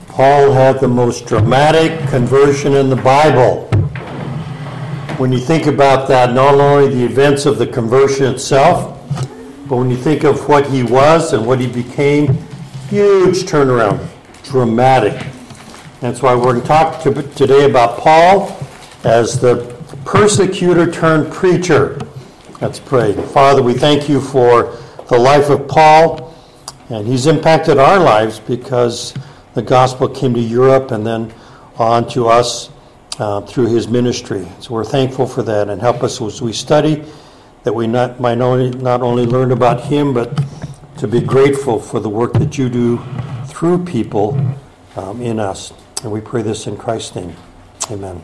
Paul had the most dramatic conversion in the Bible. When you think about that, not only the events of the conversion itself, but when you think of what he was and what he became, huge turnaround, dramatic. That's why we're going to talk today about Paul as the persecutor turned preacher. Let's pray. Father, we thank you for the life of Paul, and he's impacted our lives because the gospel came to Europe and then on to us through his ministry. So we're thankful for that, and help us as we study that we not only learn about him, but to be grateful for the work that you do through people in us. And we pray this in Christ's name. Amen.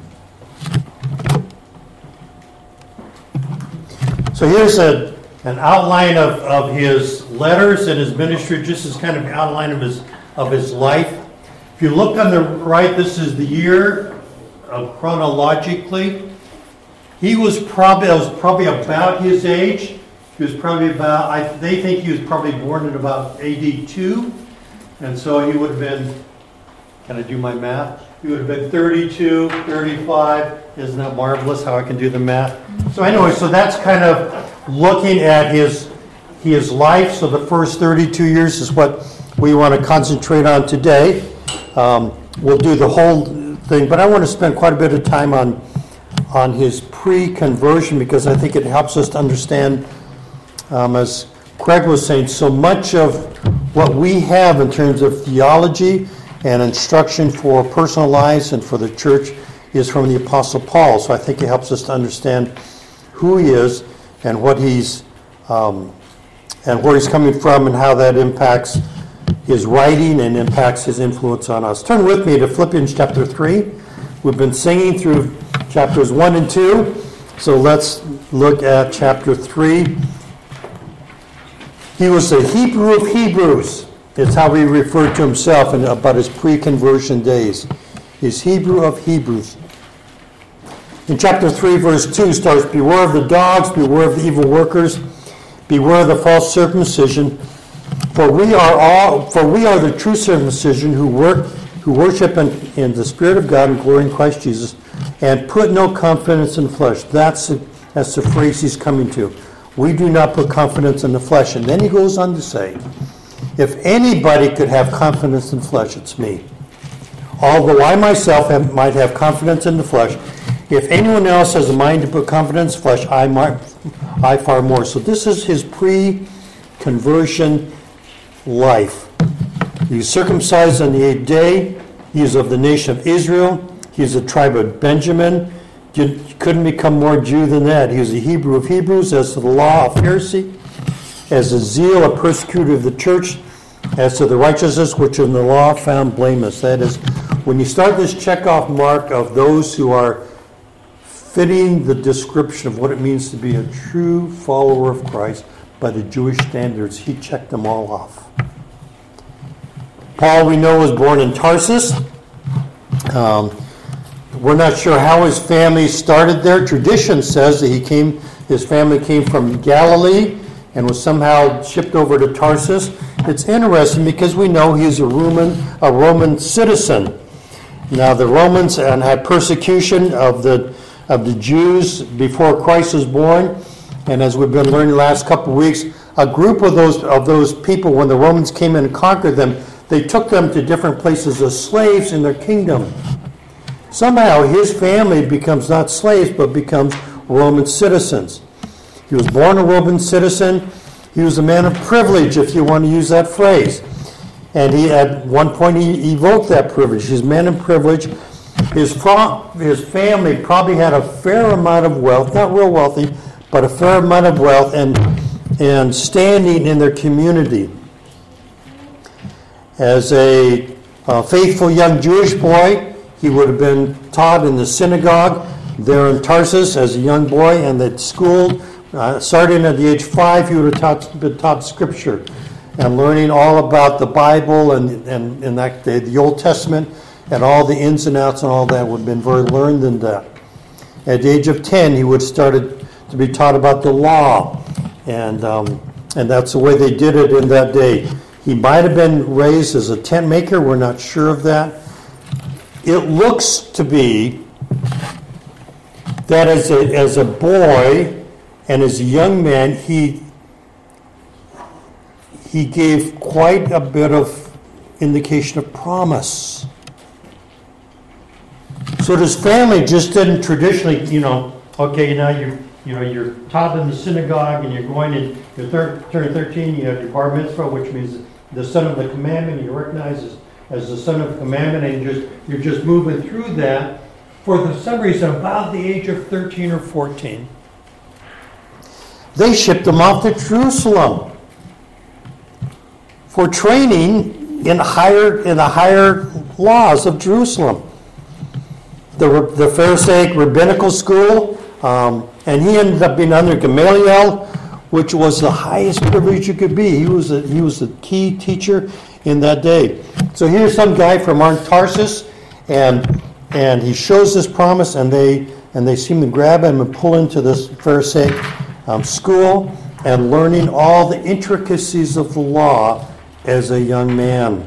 So here's an outline of his letters and his ministry, just as kind of an outline of his life. If you look on the right, this is the year chronologically. He was probably about his age. He was probably they think he was probably born in about AD 2. And so he would have been, can I do my math? He would have been 32, 35. Isn't that marvelous how I can do the math? So anyway, so that's kind of looking at his life. So the first 32 years is what we want to concentrate on today. We'll do the whole thing, but I want to spend quite a bit of time on his pre-conversion because I think it helps us to understand, as Craig was saying, so much of what we have in terms of theology and instruction for personal lives and for the church is from the Apostle Paul. So I think it helps us to understand who he is and what he's and where he's coming from and how that impacts his writing and impacts his influence on us. Turn with me to Philippians chapter 3. We've been singing through chapters 1 and 2. So let's look at chapter 3. He was the Hebrew of Hebrews. It's how he referred to himself about his pre-conversion days. He's Hebrew of Hebrews. In chapter 3, verse 2 starts, "Beware of the dogs, beware of the evil workers, beware of the false circumcision. For we are the true circumcision who worship in the Spirit of God and glory in Christ Jesus, and put no confidence in the flesh." That's the phrase he's coming to. We do not put confidence in the flesh. And then he goes on to say, if anybody could have confidence in the flesh, it's me. Although I myself might have confidence in the flesh, if anyone else has a mind to put confidence in the flesh, I far more. So this is his pre-conversion life. He was circumcised on the 8th day. He is of the nation of Israel. He is the tribe of Benjamin. You couldn't become more Jew than that. He was a Hebrew of Hebrews, as to the law, a Pharisee, as a zeal, a persecutor of the church, as to the righteousness which in the law found blameless. That is, when you start this checkoff mark of those who are fitting the description of what it means to be a true follower of Christ by the Jewish standards, he checked them all off. Paul, we know, was born in Tarsus. We're not sure how his family started there. Tradition says that his family came from Galilee and was somehow shipped over to Tarsus. It's interesting because we know he's a Roman citizen. Now the Romans had persecution of the Jews before Christ was born, and as we've been learning the last couple of weeks, a group of those people, when the Romans came in and conquered them, they took them to different places as slaves in their kingdom. Somehow his family becomes not slaves, but becomes Roman citizens. He was born a Roman citizen. He was a man of privilege, if you want to use that phrase. And at one point he evoked that privilege. He's a man of privilege. His family probably had a fair amount of wealth, not real wealthy, but a fair amount of wealth and standing in their community. As a faithful young Jewish boy, he would have been taught in the synagogue there in Tarsus as a young boy, and that schooled. Starting at the age 5, he would have been taught Scripture and learning all about the Bible and in that day, the Old Testament, and all the ins and outs and all that would have been very learned in that. At the age of 10, he would have started to be taught about the law, and that's the way they did it in that day. He might have been raised as a tent maker. We're not sure of that. It looks to be that as a boy and as a young man, he gave quite a bit of indication of promise. So his family just didn't traditionally, okay, now you're taught in the synagogue and you're going and you're turning 13, you have your bar mitzvah, which means the son of the commandment, you're recognized as the son of the commandment, and you're just moving through that for some reason about the age of 13 or 14. They shipped him off to Jerusalem for training in the higher laws of Jerusalem. The Pharisaic rabbinical school, and he ended up being under Gamaliel, which was the highest privilege you could be. He was a key teacher in that day. So here's some guy from Tarsus, and he shows this promise, and they seem to grab him and pull into this Pharisaic school and learning all the intricacies of the law as a young man.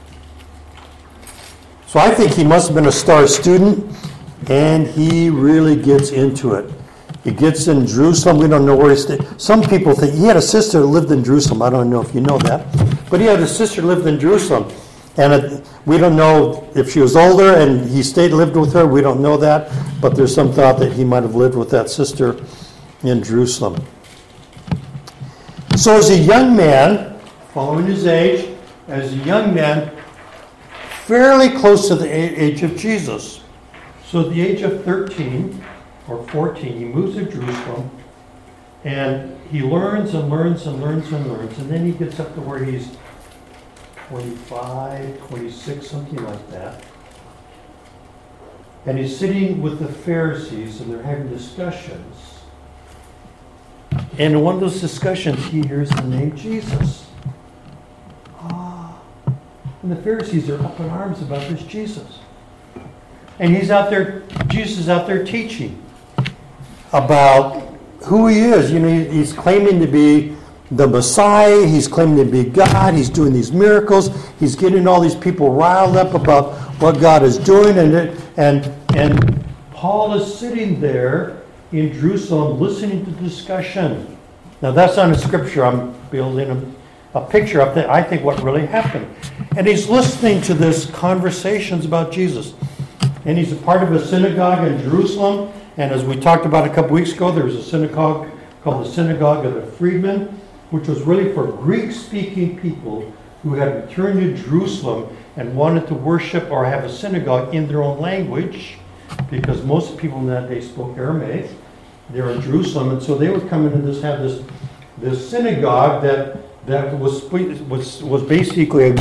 So I think he must have been a star student, and he really gets into it. He gets in Jerusalem. We don't know where he stayed. Some people think he had a sister who lived in Jerusalem. I don't know if you know that. But he had a sister who lived in Jerusalem. And we don't know if she was older and he lived with her. We don't know that. But there's some thought that he might have lived with that sister in Jerusalem. So as a young man, following his age, as a young man, fairly close to the age of Jesus. So at the age of 13 or 14, he moves to Jerusalem, and he learns and learns and learns and learns, and then he gets up to where he's 25, 26, something like that. And he's sitting with the Pharisees, and they're having discussions. And in one of those discussions, he hears the name Jesus. And the Pharisees are up in arms about this Jesus. And Jesus is out there teaching about who he is. He's claiming to be the Messiah. He's claiming to be God. He's doing these miracles. He's getting all these people riled up about what God is doing. And Paul is sitting there in Jerusalem listening to the discussion. Now that's not a scripture. I'm building a picture of that. I think what really happened. And he's listening to this conversations about Jesus. And he's a part of a synagogue in Jerusalem. And as we talked about a couple weeks ago, there was a synagogue called the Synagogue of the Freedmen, which was really for Greek-speaking people who had returned to Jerusalem and wanted to worship or have a synagogue in their own language, because most people in that day spoke Aramaic. They were in Jerusalem, and so they would come in and have this synagogue that was basically a